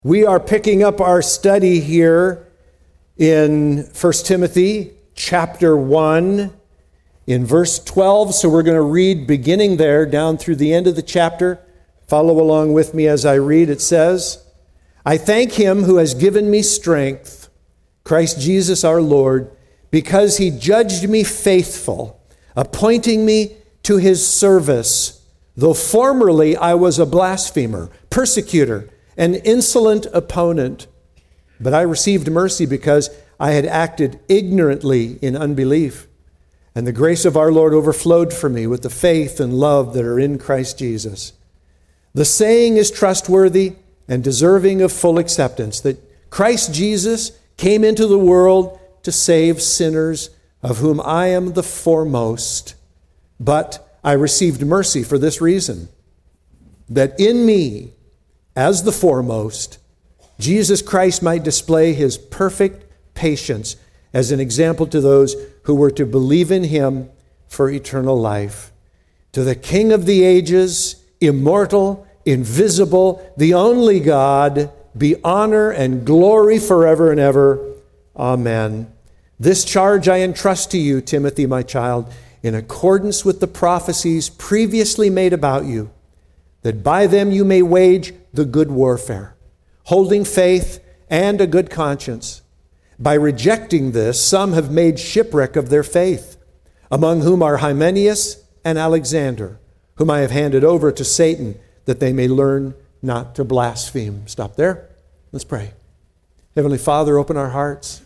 We are picking up our study here in 1 Timothy chapter 1 in verse 12. So we're going to read beginning there down through the end of the chapter. Follow along with me as I read. It says, I thank him who has given me strength, Christ Jesus our Lord, because he judged me faithful, appointing me to his service, though formerly I was a blasphemer, persecutor, an insolent opponent. But I received mercy because I had acted ignorantly in unbelief. And the grace of our Lord overflowed for me with the faith and love that are in Christ Jesus. The saying is trustworthy and deserving of full acceptance, that Christ Jesus came into the world to save sinners, of whom I am the foremost. But I received mercy for this reason, that in me, as the foremost, Jesus Christ might display his perfect patience as an example to those who were to believe in him for eternal life. To the King of the ages, immortal, invisible, the only God, be honor and glory forever and ever. Amen. This charge I entrust to you, Timothy, my child, in accordance with the prophecies previously made about you, that by them you may wage the good warfare, holding faith and a good conscience. By rejecting this, some have made shipwreck of their faith, among whom are Hymenaeus and Alexander, whom I have handed over to Satan, that they may learn not to blaspheme. Stop there. Let's pray. Heavenly Father, open our hearts.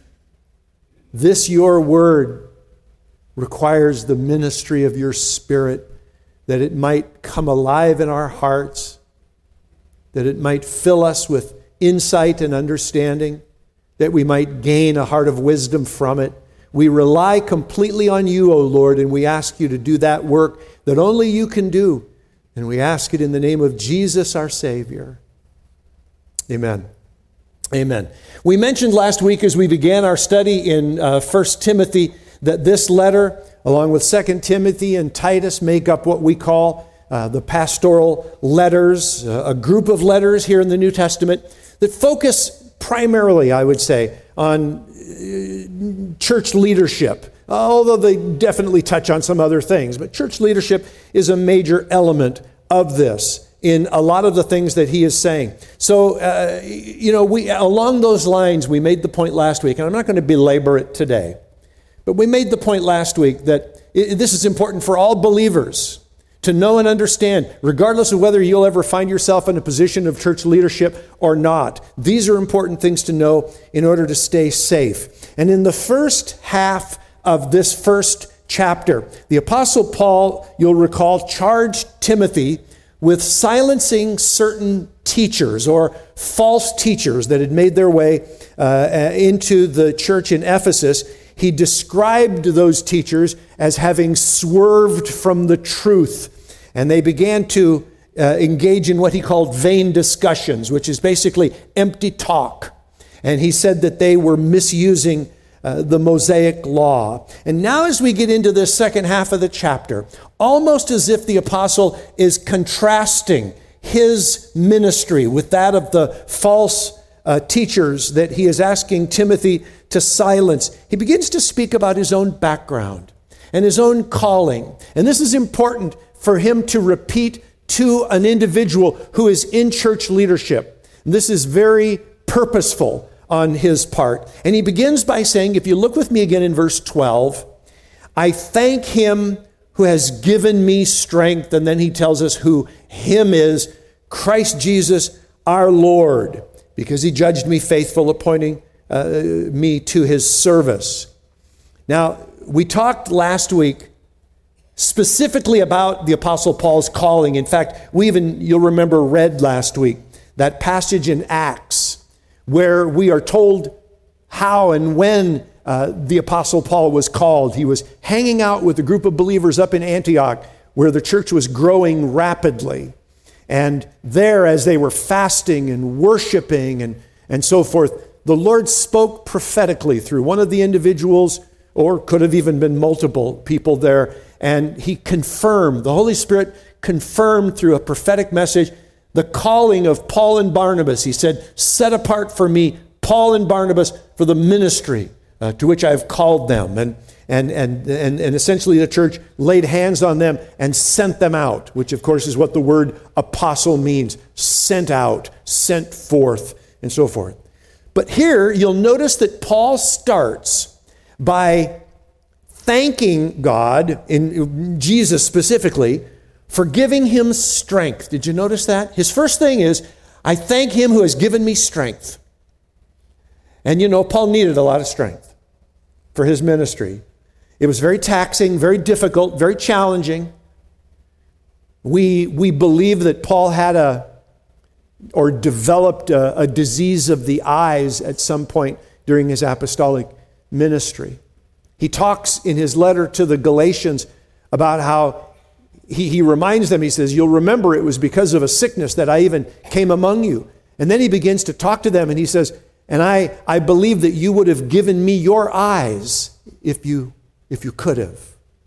This, your word, requires the ministry of your Spirit, that it might come alive in our hearts, that it might fill us with insight and understanding, that we might gain a heart of wisdom from it. We rely completely on you, O Lord, and we ask you to do that work that only you can do. And we ask it in the name of Jesus, our Savior. Amen. Amen. We mentioned last week as we began our study in 1 Timothy that this letter, along with 2 Timothy and Titus, make up what we call the pastoral letters, a group of letters here in the New Testament that focus primarily, I would say, on church leadership, although they definitely touch on some other things. But church leadership is a major element of this in a lot of the things that he is saying. So, we along those lines, we made the point last week, and I'm not going to belabor it today, but we made the point last week that this is important for all believers to know and understand, regardless of whether you'll ever find yourself in a position of church leadership or not. These are important things to know in order to stay safe. And in the first half of this first chapter, the Apostle Paul, you'll recall, charged Timothy with silencing certain teachers or false teachers that had made their way into the church in Ephesus. He described those teachers as having swerved from the truth, and they began to engage in what he called vain discussions, which is basically empty talk. And he said that they were misusing the Mosaic law. And now as we get into this second half of the chapter, almost as if the apostle is contrasting his ministry with that of the false teachers that he is asking Timothy to silence, he begins to speak about his own background and his own calling. And this is important for him to repeat to an individual who is in church leadership. And this is very purposeful on his part. And he begins by saying, if you look with me again in verse 12, I thank him who has given me strength. And then he tells us who him is, Christ Jesus our Lord, because he judged me faithful, appointing me to his service. Now, we talked last week specifically about the Apostle Paul's calling. In fact, you'll remember, read last week that passage in Acts where we are told how and when the Apostle Paul was called. He was hanging out with a group of believers up in Antioch where the church was growing rapidly. And there, as they were fasting and worshiping and so forth, the Lord spoke prophetically through one of the individuals, or could have even been multiple people there. And he confirmed, the Holy Spirit confirmed through a prophetic message the calling of Paul and Barnabas. He said, set apart for me Paul and Barnabas for the ministry to which I have called them. And essentially the church laid hands on them and sent them out, which of course is what the word apostle means, sent out, sent forth, and so forth. But here you'll notice that Paul starts by thanking God, in Jesus specifically, for giving him strength. Did you notice that? His first thing is, I thank him who has given me strength. And you know, Paul needed a lot of strength for his ministry. It was very taxing, very difficult, very challenging. We believe that Paul had developed a disease of the eyes at some point during his apostolic ministry. He talks in his letter to the Galatians about how he reminds them, he says, you'll remember it was because of a sickness that I even came among you. And then he begins to talk to them and he says, and I believe that you would have given me your eyes if you could have.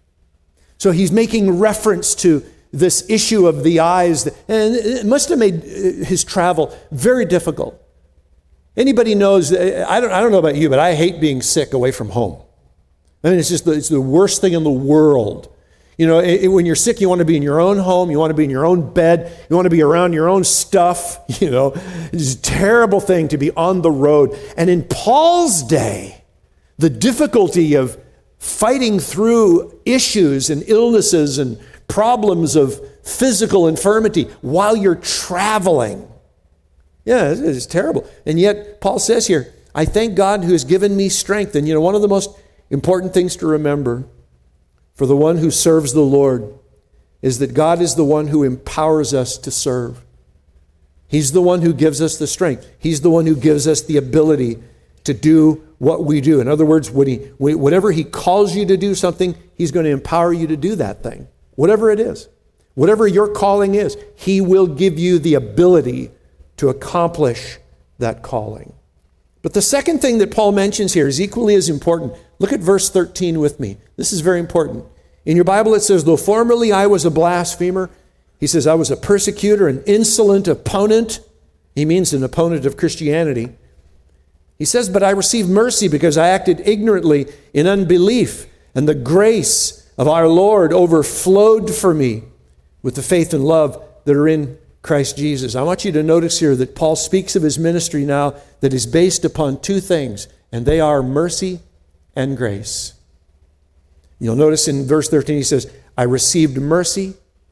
So he's making reference to this issue of the eyes, and it must have made his travel very difficult. Anybody knows, I don't know about you, but I hate being sick away from home. I mean, it's the worst thing in the world. You know, when you're sick, you want to be in your own home, you want to be in your own bed, you want to be around your own stuff, you know. It's a terrible thing to be on the road. And in Paul's day, the difficulty of fighting through issues and illnesses and problems of physical infirmity while you're traveling. Yeah, it's terrible. And yet, Paul says here, I thank God who has given me strength. And you know, one of the most important things to remember for the one who serves the Lord is that God is the one who empowers us to serve. He's the one who gives us the strength. He's the one who gives us the ability to do what we do. In other words, whatever he calls you to do something, he's going to empower you to do that thing. Whatever it is, whatever your calling is, he will give you the ability to accomplish that calling. But the second thing that Paul mentions here is equally as important. Look at verse 13 with me. This is very important. In your Bible it says, though formerly I was a blasphemer, he says I was a persecutor, an insolent opponent. He means an opponent of Christianity. He says, but I received mercy because I acted ignorantly in unbelief, and the grace of our Lord overflowed for me with the faith and love that are in Christ Jesus. I want you to notice here that Paul speaks of his ministry now that is based upon two things, and they are mercy and grace. You'll notice in verse 13 he says, I received mercy.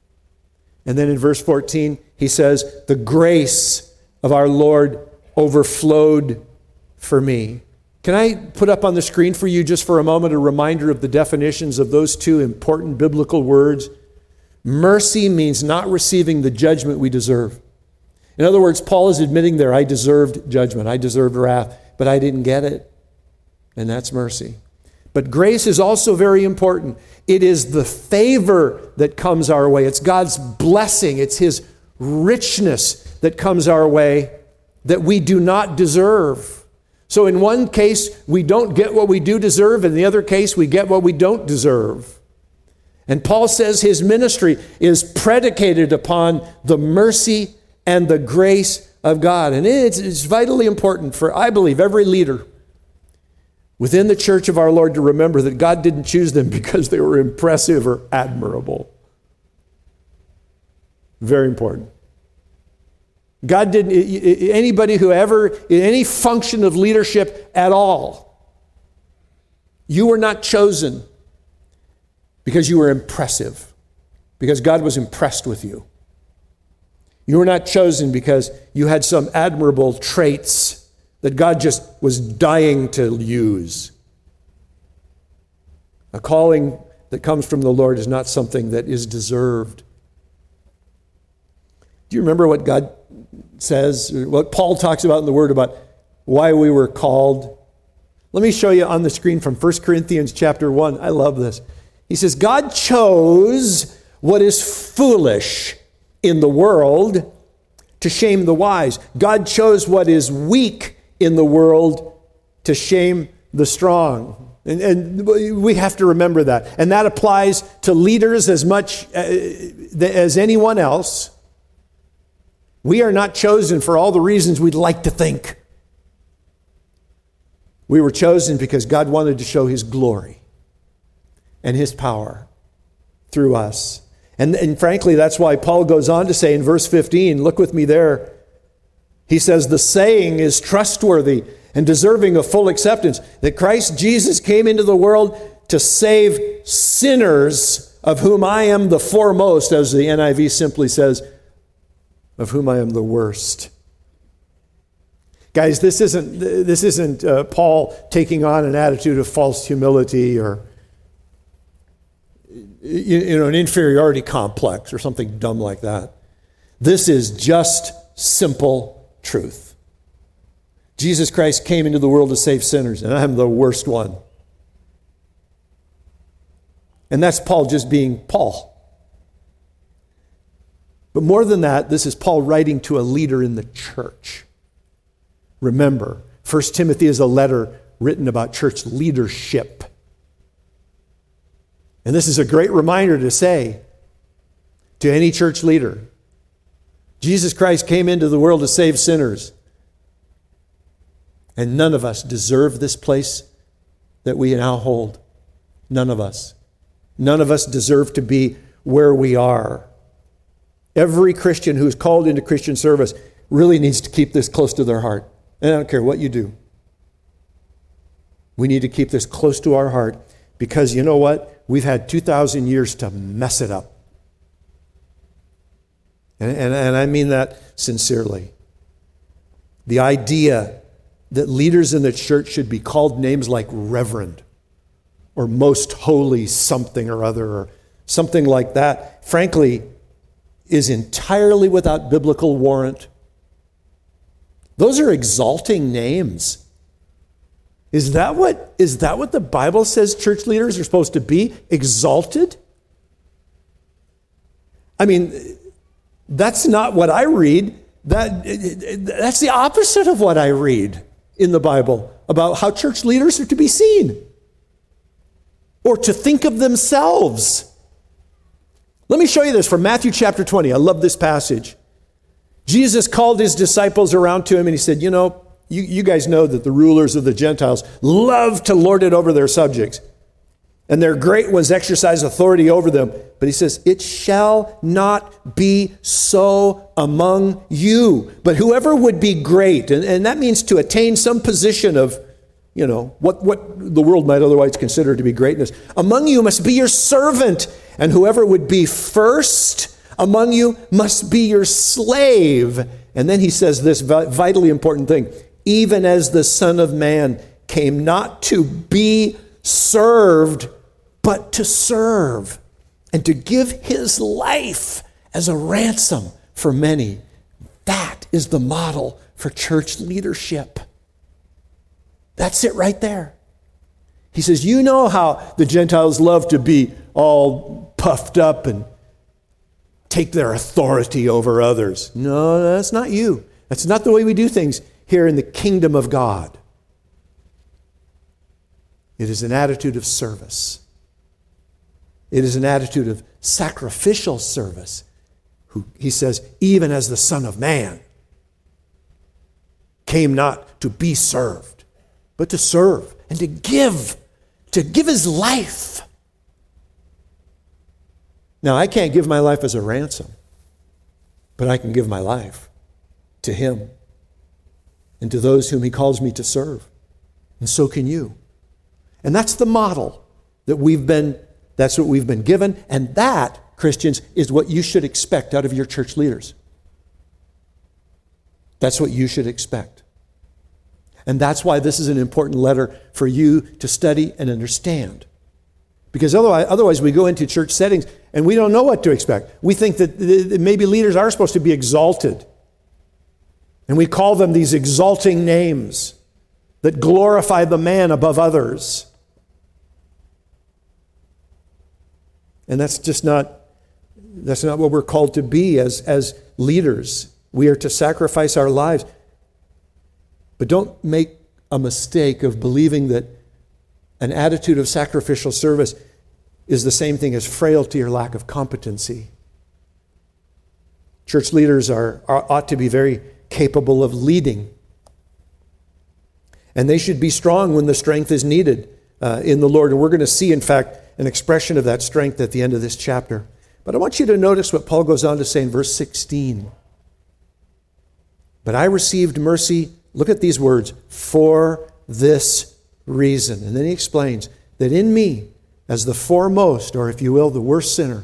And then in verse 14 he says, the grace of our Lord overflowed for me. Can I put up on the screen for you just for a moment a reminder of the definitions of those two important biblical words? Mercy means not receiving the judgment we deserve. In other words, Paul is admitting there, I deserved judgment, I deserved wrath, but I didn't get it. And that's mercy. But grace is also very important. It is the favor that comes our way. It's God's blessing. It's his richness that comes our way that we do not deserve. So in one case, we don't get what we do deserve. In the other case, we get what we don't deserve. And Paul says his ministry is predicated upon the mercy and the grace of God. And it's vitally important for, I believe, every leader within the church of our Lord to remember that God didn't choose them because they were impressive or admirable. Very important. God didn't, anybody who ever, in any function of leadership at all, you were not chosen because you were impressive, because God was impressed with you. You were not chosen because you had some admirable traits that God just was dying to use. A calling that comes from the Lord is not something that is deserved. Do you remember what God says, what Paul talks about in the Word about why we were called? Let me show you on the screen from 1 Corinthians chapter 1. I love this. He says, God chose what is foolish in the world to shame the wise. God chose what is weak in the world to shame the strong. And we have to remember that. And that applies to leaders as much as anyone else. We are not chosen for all the reasons we'd like to think. We were chosen because God wanted to show his glory and his power through us. And frankly, that's why Paul goes on to say in verse 15, look with me there. He says, the saying is trustworthy and deserving of full acceptance, that Christ Jesus came into the world to save sinners, of whom I am the foremost, as the NIV simply says, of whom I am the worst. Guys, this isn't Paul taking on an attitude of false humility or an inferiority complex or something dumb like that. This is just simple truth. Jesus Christ came into the world to save sinners, and I'm the worst one. And that's Paul just being Paul. But more than that, this is Paul writing to a leader in the church. Remember, 1 Timothy is a letter written about church leadership. And this is a great reminder to say to any church leader, Jesus Christ came into the world to save sinners. And none of us deserve this place that we now hold. None of us. None of us deserve to be where we are. Every Christian who's called into Christian service really needs to keep this close to their heart. And I don't care what you do. We need to keep this close to our heart because you know what? We've had 2,000 years to mess it up. And I mean that sincerely. The idea that leaders in the church should be called names like reverend or most holy something or other or something like that, frankly, is entirely without biblical warrant. Those are exalting names. Is that what the Bible says church leaders are supposed to be? Exalted? I mean, that's not what I read. That's the opposite of what I read in the Bible about how church leaders are to be seen or to think of themselves. Let me show you this from Matthew chapter 20. I love this passage. Jesus called his disciples around to him and he said, you guys know that the rulers of the Gentiles love to lord it over their subjects, and their great ones exercise authority over them. But he says, it shall not be so among you. But whoever would be great, and that means to attain some position of, what the world might otherwise consider to be greatness, among you must be your servant. And whoever would be first among you must be your slave. And then he says this vitally important thing. Even as the Son of Man came not to be served, but to serve and to give his life as a ransom for many. That is the model for church leadership. That's it right there. He says, you know how the Gentiles love to be all puffed up and take their authority over others. No, that's not you. That's not the way we do things here in the kingdom of God. It is an attitude of service. It is an attitude of sacrificial service. He says, even as the Son of Man came not to be served, but to serve and to give his life. Now, I can't give my life as a ransom, but I can give my life to him and to those whom he calls me to serve. And so can you. And that's the model that's what we've been given. And that, Christians, is what you should expect out of your church leaders. That's what you should expect. And that's why this is an important letter for you to study and understand. Because otherwise we go into church settings and we don't know what to expect. We think that maybe leaders are supposed to be exalted. And we call them these exalting names that glorify the man above others. And that's not what we're called to be as leaders. We are to sacrifice our lives. But don't make a mistake of believing that an attitude of sacrificial service is the same thing as frailty or lack of competency. Church leaders ought to be very capable of leading. And they should be strong when the strength is needed in the Lord. And we're going to see, in fact, an expression of that strength at the end of this chapter. But I want you to notice what Paul goes on to say in verse 16. But I received mercy, look at these words, for this reason. And then he explains that in me, as the foremost, or if you will, the worst sinner,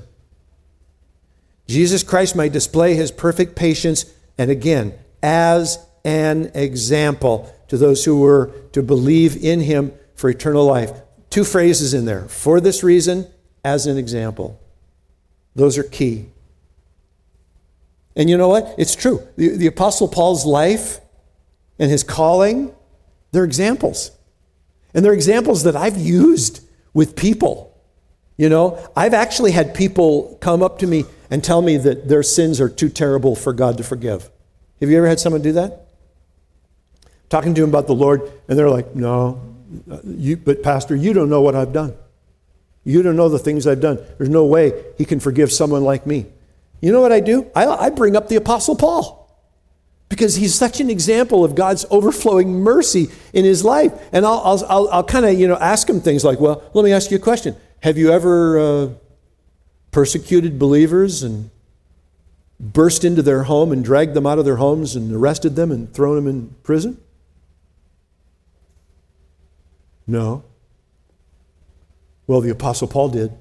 Jesus Christ might display his perfect patience, and again, as an example to those who were to believe in him for eternal life. Two phrases in there. For this reason, as an example. Those are key. And you know what? It's true. The Apostle Paul's life and his calling, they're examples. And they're examples that I've used with people. You know, I've actually had people come up to me and tell me that their sins are too terrible for God to forgive. Have you ever had someone do that? Talking to them about the Lord, and they're like, no, but Pastor, you don't know what I've done. You don't know the things I've done. There's no way he can forgive someone like me. You know what I do? I bring up the Apostle Paul because he's such an example of God's overflowing mercy in his life. And I'll kind of, ask him things like, well, let me ask you a question. Have you ever persecuted believers and burst into their home and dragged them out of their homes and arrested them and thrown them in prison? No. Well, the Apostle Paul did.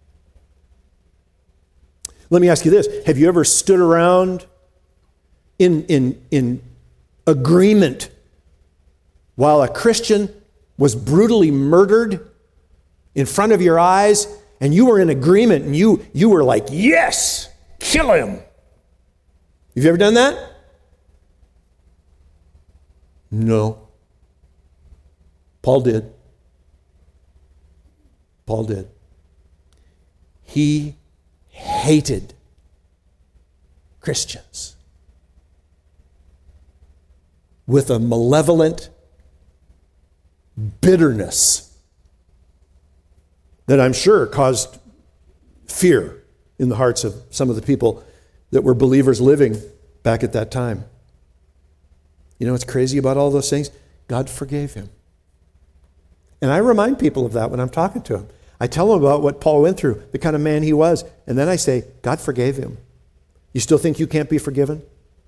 Let me ask you this. Have you ever stood around in agreement while a Christian was brutally murdered in front of your eyes, and you were in agreement and you were like, yes, kill him? Have you ever done that? No. Paul did. Paul did. He hated Christians with a malevolent bitterness that I'm sure caused fear in the hearts of some of the people that were believers living back at that time. You know what's crazy about all those things? God forgave him. And I remind people of that when I'm talking to them. I tell them about what Paul went through, the kind of man he was, and then I say, God forgave him. You still think you can't be forgiven?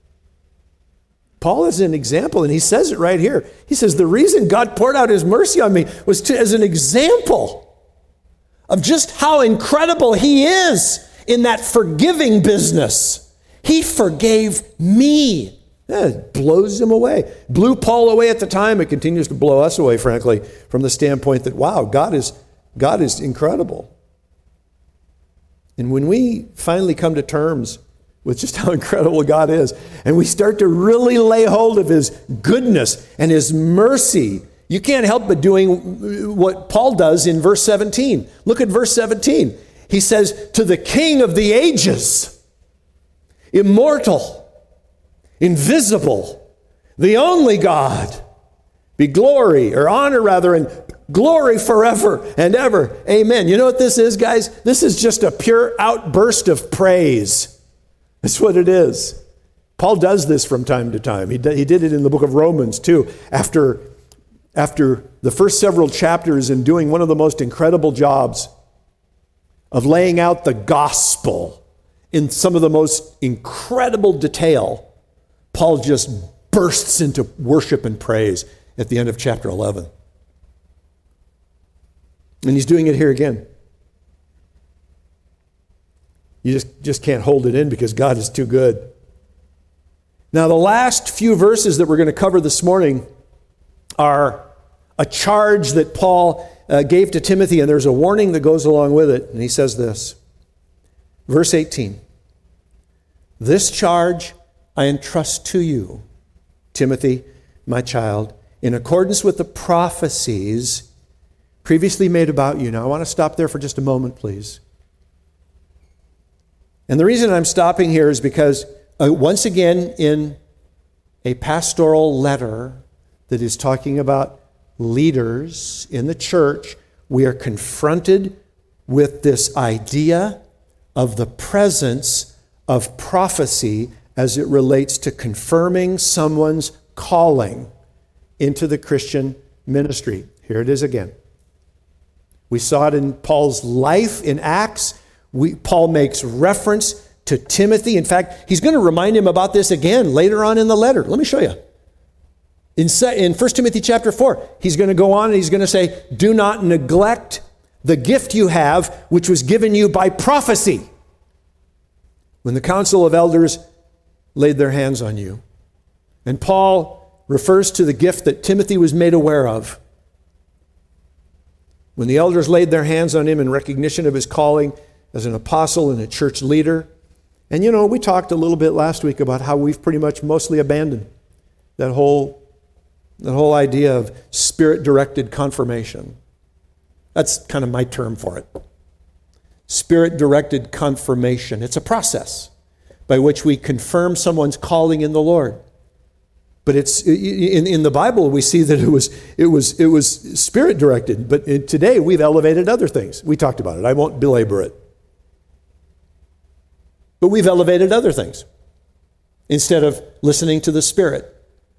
Paul is an example, and he says it right here. He says, the reason God poured out his mercy on me was as an example of just how incredible he is in that forgiving business. He forgave me. It blows him away. Blew Paul away at the time. It continues to blow us away, frankly, from the standpoint that, wow, God is incredible. And when we finally come to terms with just how incredible God is, and we start to really lay hold of his goodness and his mercy, you can't help but doing what Paul does in verse 17. Look at verse 17. He says, to the King of the ages, immortal, invisible, the only God, be glory, or honor rather, and glory forever and ever. Amen. You know what this is, guys? This is just a pure outburst of praise. That's what it is. Paul does this from time to time. He did it in the book of Romans too. After the first several chapters and doing one of the most incredible jobs of laying out the gospel in some of the most incredible detail, Paul just bursts into worship and praise at the end of chapter 11. And he's doing it here again. You just can't hold it in because God is too good. Now, the last few verses that we're going to cover this morning are a charge that Paul gave to Timothy, and there's a warning that goes along with it. And he says this, verse 18, this charge I entrust to you, Timothy, my child, in accordance with the prophecies previously made about you. Now, I want to stop there for just a moment, please. And the reason I'm stopping here is because, once again, in a pastoral letter that is talking about leaders in the church, we are confronted with this idea of the presence of prophecy as it relates to confirming someone's calling into the Christian ministry. Here it is again. We saw it in Paul's life in Acts. Paul makes reference to Timothy. In fact, he's going to remind him about this again later on in the letter. Let me show you. In 1 Timothy chapter 4, he's going to go on and he's going to say, do not neglect the gift you have, which was given you by prophecy, when the council of elders laid their hands on you. And Paul refers to the gift that Timothy was made aware of. When the elders laid their hands on him in recognition of his calling as an apostle and a church leader. And we talked a little bit last week about how we've pretty much mostly abandoned that whole idea of Spirit-directed confirmation. That's kind of my term for it. Spirit-directed confirmation. It's a process by which we confirm someone's calling in the Lord. But it's in the Bible we see that it was Spirit-directed. But today we've elevated other things. We talked about it. I won't belabor it. But we've elevated other things instead of listening to the Spirit.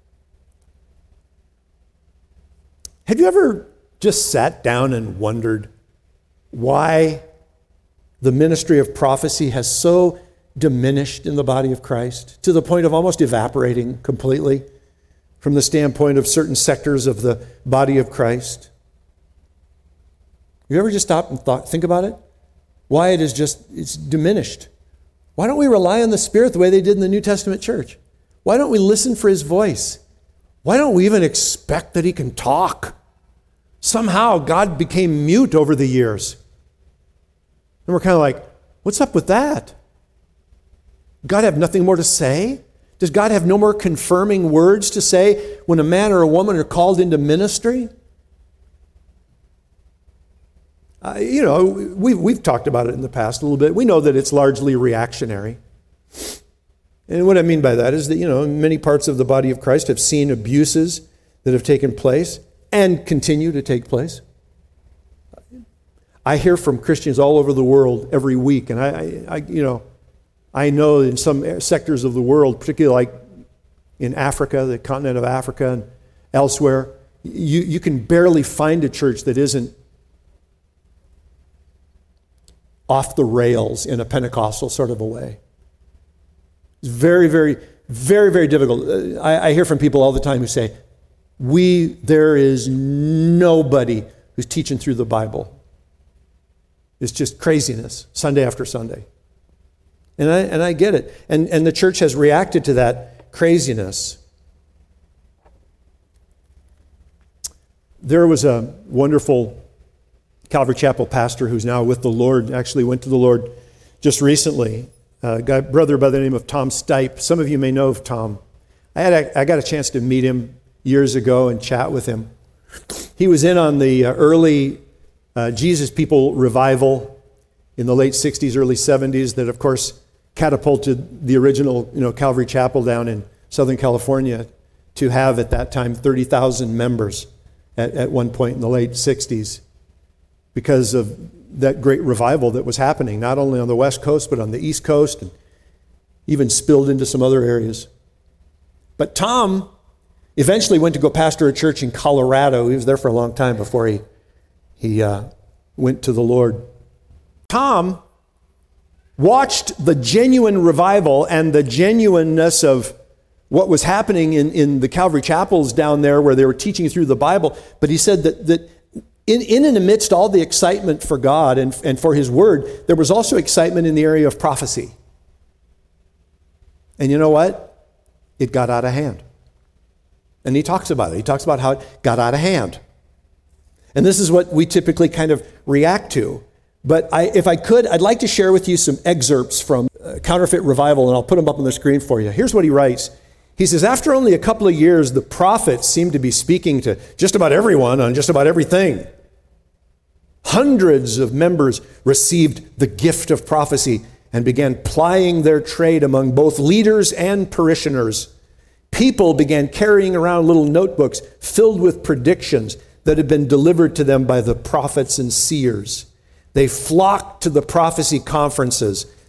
Have you ever just sat down and wondered why the ministry of prophecy has so diminished in the body of Christ to the point of almost evaporating completely from the standpoint of certain sectors of the body of Christ? You ever just stop and think about it? Why it's diminished. Why don't we rely on the Spirit the way they did in the New Testament church? Why don't we listen for his voice? Why don't we even expect that he can talk? Somehow God became mute over the years. And we're kind of like, what's up with that? God have nothing more to say? Does God have no more confirming words to say when a man or a woman are called into ministry? We've talked about it in the past a little bit. We know that it's largely reactionary. And what I mean by that is that, many parts of the body of Christ have seen abuses that have taken place and continue to take place. I hear from Christians all over the world every week, and I know in some sectors of the world, particularly like in Africa, the continent of Africa and elsewhere, you can barely find a church that isn't off the rails in a Pentecostal sort of a way. It's very, very, very, very difficult. I hear from people all the time who say, there is nobody who's teaching through the Bible. It's just craziness, Sunday after Sunday. And I get it. And the church has reacted to that craziness. There was a wonderful Calvary Chapel pastor who's now with the Lord, actually went to the Lord just recently, a brother by the name of Tom Stipe. Some of you may know of Tom. I got a chance to meet him years ago and chat with him. He was in on the early Jesus People revival in the late 60s, early 70s that, of course, catapulted the original Calvary Chapel down in Southern California to have at that time 30,000 members at one point in the late 60s because of that great revival that was happening, not only on the West Coast, but on the East Coast, and even spilled into some other areas. But Tom eventually went to go pastor a church in Colorado. He was there for a long time before he went to the Lord. Tom watched the genuine revival and the genuineness of what was happening in the Calvary chapels down there where they were teaching through the Bible. But he said that in and amidst all the excitement for God and for his word, there was also excitement in the area of prophecy. And you know what? It got out of hand. And he talks about it. He talks about how it got out of hand. And this is what we typically kind of react to. But if I could, I'd like to share with you some excerpts from Counterfeit Revival, and I'll put them up on the screen for you. Here's what he writes. He says, after only a couple of years, the prophets seemed to be speaking to just about everyone on just about everything. Hundreds of members received the gift of prophecy and began plying their trade among both leaders and parishioners. People began carrying around little notebooks filled with predictions that had been delivered to them by the prophets and seers. They flocked to the prophecy conferences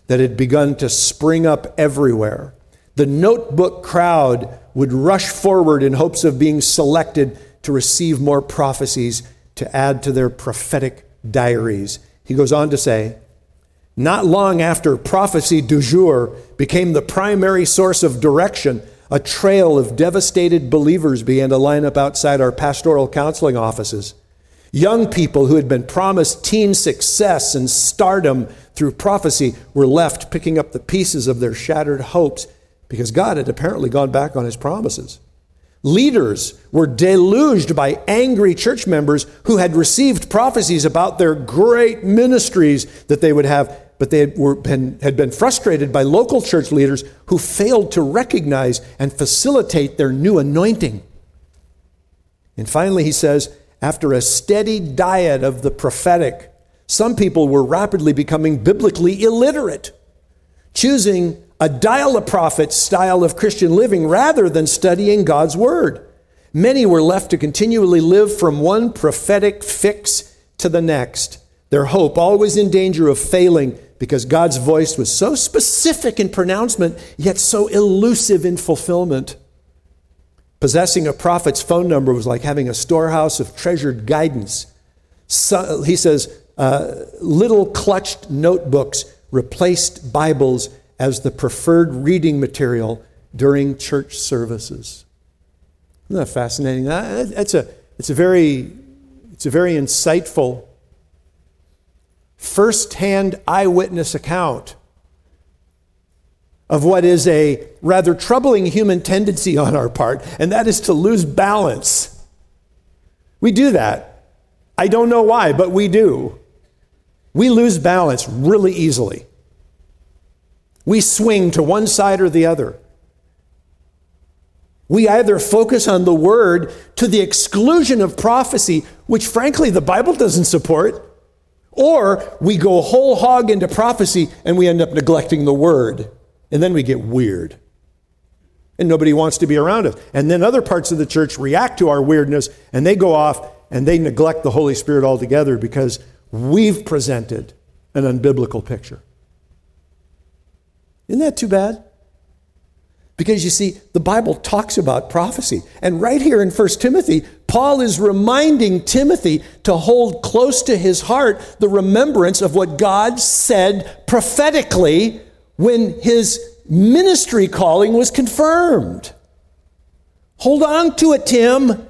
that had begun to spring up everywhere. The notebook crowd would rush forward in hopes of being selected to receive more prophecies to add to their prophetic diaries. He goes on to say, not long after prophecy du jour became the primary source of direction, a trail of devastated believers began to line up outside our pastoral counseling offices. Young people who had been promised teen success and stardom through prophecy were left picking up the pieces of their shattered hopes because God had apparently gone back on his promises. Leaders were deluged by angry church members who had received prophecies about their great ministries that they would have, but they had been frustrated by local church leaders who failed to recognize and facilitate their new anointing. And finally, he says, after a steady diet of the prophetic, some people were rapidly becoming biblically illiterate, choosing a dial-a-prophet style of Christian living rather than studying God's word. Many were left to continually live from one prophetic fix to the next, their hope always in danger of failing because God's voice was so specific in pronouncement, yet so elusive in fulfillment. Possessing a prophet's phone number was like having a storehouse of treasured guidance. So, he says, little clutched notebooks replaced Bibles as the preferred reading material during church services. Isn't that fascinating? It's a very insightful first-hand eyewitness account of what is a rather troubling human tendency on our part, and that is to lose balance. We do that. I don't know why, but we do. We lose balance really easily. We swing to one side or the other. We either focus on the word to the exclusion of prophecy, which frankly the Bible doesn't support, or we go whole hog into prophecy and we end up neglecting the word. And then we get weird. And nobody wants to be around us. And then other parts of the church react to our weirdness and they go off and they neglect the Holy Spirit altogether because we've presented an unbiblical picture. Isn't that too bad? Because you see, the Bible talks about prophecy. And right here in 1 Timothy, Paul is reminding Timothy to hold close to his heart the remembrance of what God said prophetically when his ministry calling was confirmed. Hold on to it, Tim.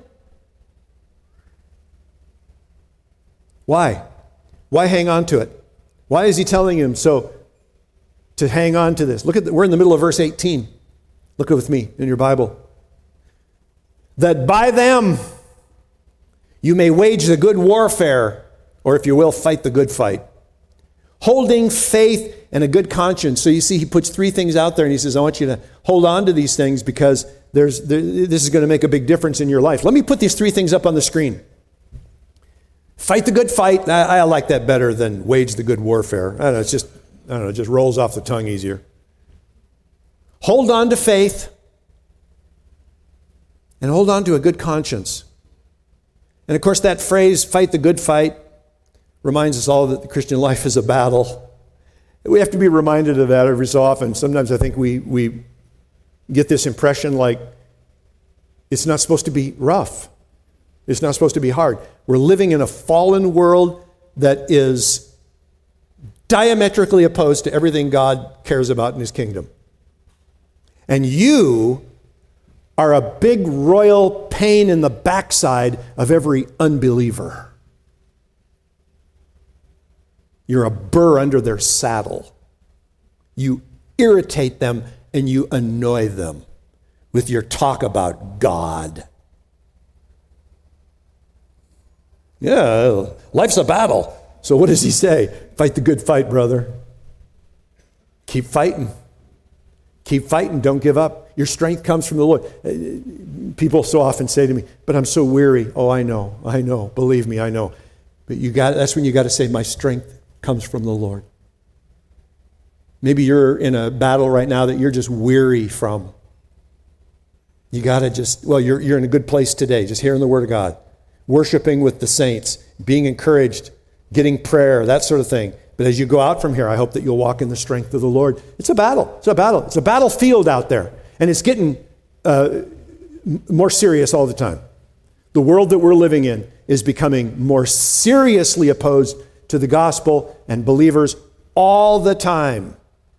Why? Why hang on to it? Why is he telling him so to hang on to this? We're in the middle of verse 18. Look with me in your Bible. That by them you may wage the good warfare, or if you will, fight the good fight. Holding faith and a good conscience. So you see, he puts three things out there and he says, I want you to hold on to these things because this is going to make a big difference in your life. Let me put these three things up on the screen. Fight the good fight. I like that better than wage the good warfare. I don't know, it just rolls off the tongue easier. Hold on to faith and hold on to a good conscience. And of course, that phrase, fight the good fight, reminds us all that the Christian life is a battle. We have to be reminded of that every so often. Sometimes I think we get this impression like it's not supposed to be rough. It's not supposed to be hard. We're living in a fallen world that is diametrically opposed to everything God cares about in his kingdom. And you are a big royal pain in the backside of every unbeliever. You're a burr under their saddle. You irritate them and you annoy them with your talk about God. Yeah, life's a battle. So what does he say? Fight the good fight, brother. Keep fighting. Keep fighting. Don't give up. Your strength comes from the Lord. People so often say to me, but I'm so weary. Oh, I know. Believe me, I know. But that's when you got to say, my strength comes from the Lord. Maybe you're in a battle right now that you're just weary from. You got to you're in a good place today, just hearing the Word of God, worshiping with the saints, being encouraged, getting prayer, that sort of thing. But as you go out from here, I hope that you'll walk in the strength of the Lord. It's a battle. It's a battle. It's a battlefield out there. And it's getting more serious all the time. The world that we're living in is becoming more seriously opposed to the gospel and believers all the time.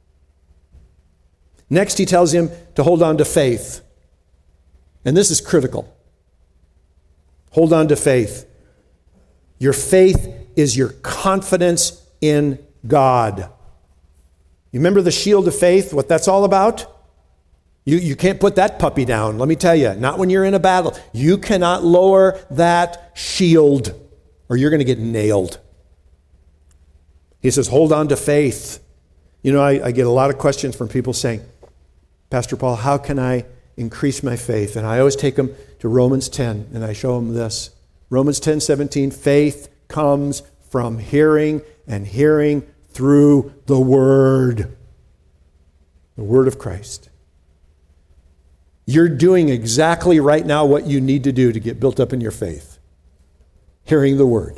Next, he tells him to hold on to faith. And this is critical. Hold on to faith. Your faith is your confidence in God. You remember the shield of faith, what that's all about? You can't put that puppy down, let me tell you. Not when you're in a battle. You cannot lower that shield or you're going to get nailed. He says, hold on to faith. You know, I get a lot of questions from people saying, Pastor Paul, how can I increase my faith? And I always take them to Romans 10, and I show them this. Romans 10:17, faith comes from hearing, and hearing through the Word of Christ. You're doing exactly right now what you need to do to get built up in your faith. Hearing the Word.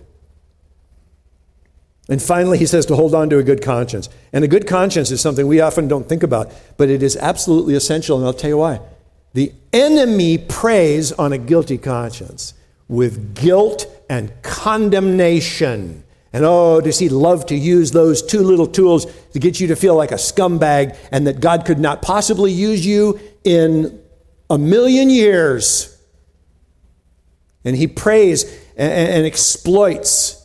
And finally, he says to hold on to a good conscience. And a good conscience is something we often don't think about, but it is absolutely essential, and I'll tell you why. The enemy preys on a guilty conscience with guilt and condemnation. And oh, does he love to use those two little tools to get you to feel like a scumbag and that God could not possibly use you in a million years. And he preys and exploits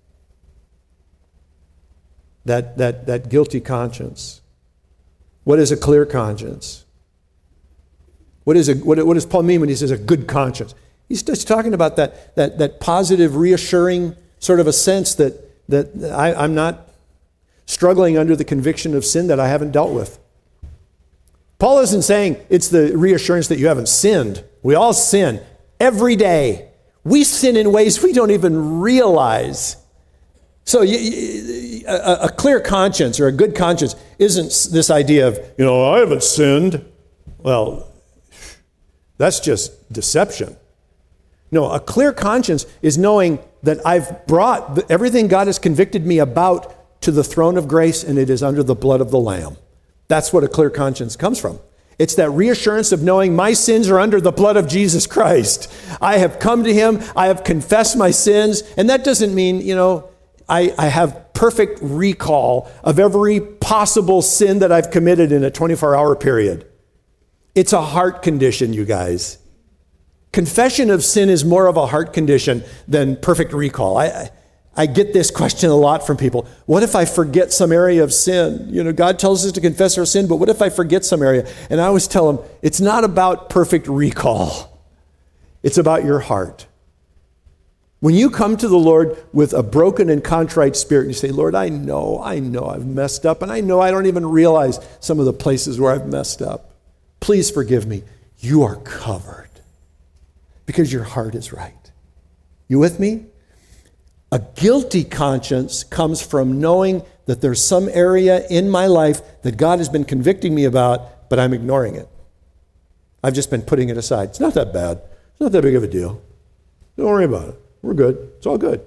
that guilty conscience. What is a clear conscience? What does Paul mean when he says a good conscience? He's just talking about that positive, reassuring sort of a sense that I'm not struggling under the conviction of sin that I haven't dealt with. Paul isn't saying it's the reassurance that you haven't sinned. We all sin every day. We sin in ways we don't even realize. So a clear conscience or a good conscience isn't this idea of, I haven't sinned. Well, that's just deception. No, a clear conscience is knowing that I've brought everything God has convicted me about to the throne of grace, and it is under the blood of the Lamb. That's what a clear conscience comes from. It's that reassurance of knowing my sins are under the blood of Jesus Christ. I have come to him, I have confessed my sins, and that doesn't mean, I have perfect recall of every possible sin that I've committed in a 24-hour period. It's a heart condition, you guys. Confession of sin is more of a heart condition than perfect recall. I get this question a lot from people. What if I forget some area of sin? God tells us to confess our sin, but what if I forget some area? And I always tell them, it's not about perfect recall. It's about your heart. When you come to the Lord with a broken and contrite spirit, and you say, Lord, I know I've messed up, and I know I don't even realize some of the places where I've messed up. Please forgive me. You are covered because your heart is right. You with me? A guilty conscience comes from knowing that there's some area in my life that God has been convicting me about, but I'm ignoring it. I've just been putting it aside. It's not that bad. It's not that big of a deal. Don't worry about it. We're good. It's all good.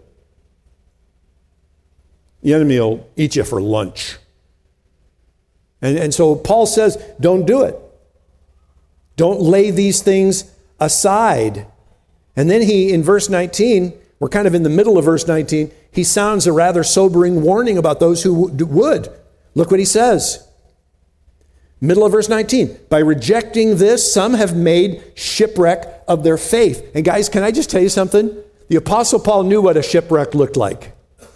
The enemy will eat you for lunch. And so Paul says, don't do it. Don't lay these things aside. And then he, in verse 19, we're kind of in the middle of verse 19, he sounds a rather sobering warning about those who would. Look what he says. Middle of verse 19. By rejecting this, some have made shipwreck of their faith. And guys, can I just tell you something? The Apostle Paul knew what a shipwreck looked like.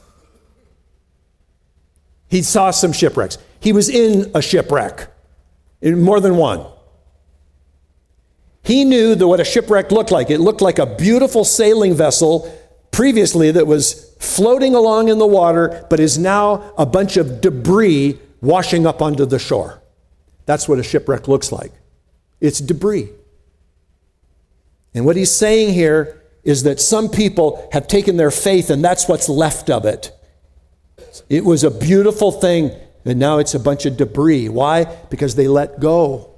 He saw some shipwrecks. He was in a shipwreck, in more than one. He knew what a shipwreck looked like. It looked like a beautiful sailing vessel previously that was floating along in the water, but is now a bunch of debris washing up onto the shore. That's what a shipwreck looks like. It's debris. And what he's saying here is that some people have taken their faith and that's what's left of it. It was a beautiful thing, and now it's a bunch of debris. Why? Because they let go.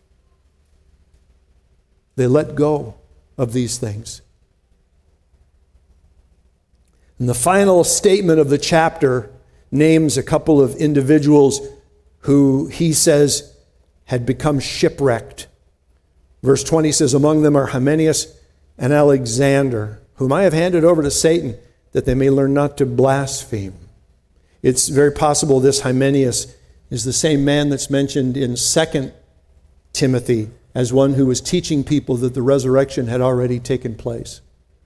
They let go of these things. And the final statement of the chapter, names a couple of individuals who he says had become shipwrecked. Verse 20 says, among them are Hymenaeus and Alexander, whom I have handed over to Satan, that they may learn not to blaspheme. It's very possible this Hymenaeus is the same man that's mentioned in 2 Timothy as one who was teaching people that the resurrection had already taken place.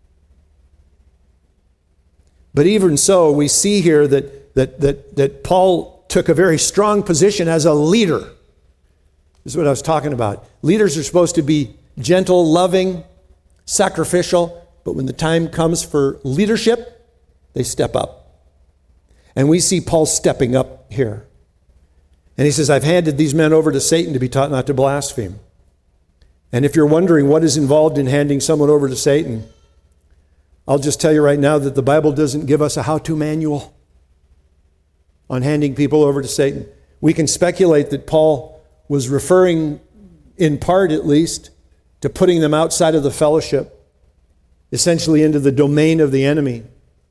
But even so, we see here that Paul took a very strong position as a leader. This is what I was talking about. Leaders are supposed to be gentle, loving, sacrificial, but when the time comes for leadership, they step up. And we see Paul stepping up here. And he says, I've handed these men over to Satan to be taught not to blaspheme. And if you're wondering what is involved in handing someone over to Satan, I'll just tell you right now that the Bible doesn't give us a how-to manual on handing people over to Satan. We can speculate that Paul was referring, in part at least, to putting them outside of the fellowship, essentially into the domain of the enemy.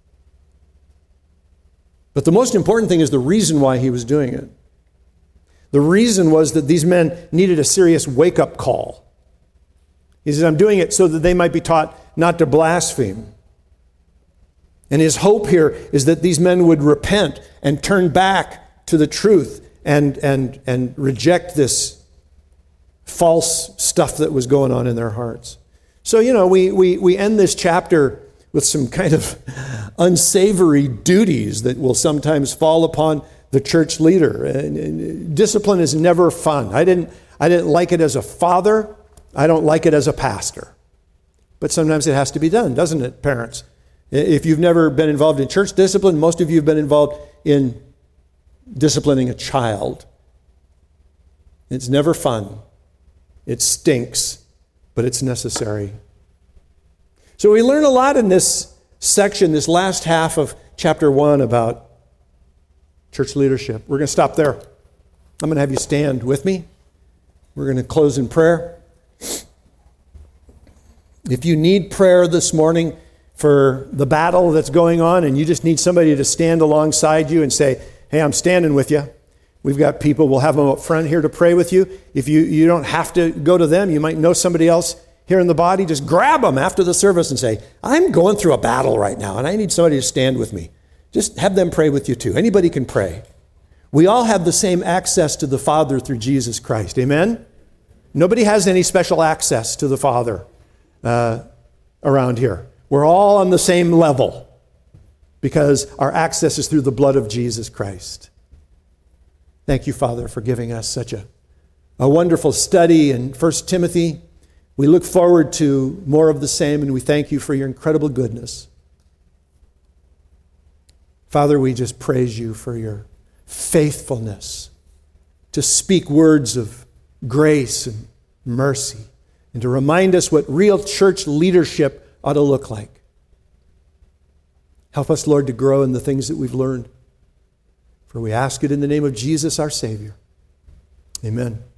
But the most important thing is the reason why he was doing it. The reason was that these men needed a serious wake-up call. He says, I'm doing it so that they might be taught not to blaspheme. And his hope here is that these men would repent and turn back to the truth and reject this false stuff that was going on in their hearts. So, we end this chapter with some kind of unsavory duties that will sometimes fall upon the church leader. And discipline is never fun. I didn't like it as a father. I don't like it as a pastor. But sometimes it has to be done, doesn't it, parents? If you've never been involved in church discipline, most of you have been involved in disciplining a child. It's never fun. It stinks, but it's necessary. So we learn a lot in this section, this last half of chapter 1 about church leadership. We're going to stop there. I'm going to have you stand with me. We're going to close in prayer. If you need prayer this morning for the battle that's going on and you just need somebody to stand alongside you and say, hey, I'm standing with you. We've got people, we'll have them up front here to pray with you. If you don't have to go to them, you might know somebody else here in the body, just grab them after the service and say, I'm going through a battle right now and I need somebody to stand with me. Just have them pray with you too. Anybody can pray. We all have the same access to the Father through Jesus Christ. Amen? Nobody has any special access to the Father around here. We're all on the same level because our access is through the blood of Jesus Christ. Thank you, Father, for giving us such a wonderful study in 1 Timothy. We look forward to more of the same, and we thank you for your incredible goodness. Father, we just praise you for your faithfulness to speak words of grace and mercy and to remind us what real church leadership ought to look like. Help us, Lord, to grow in the things that we've learned. For we ask it in the name of Jesus, our Savior. Amen.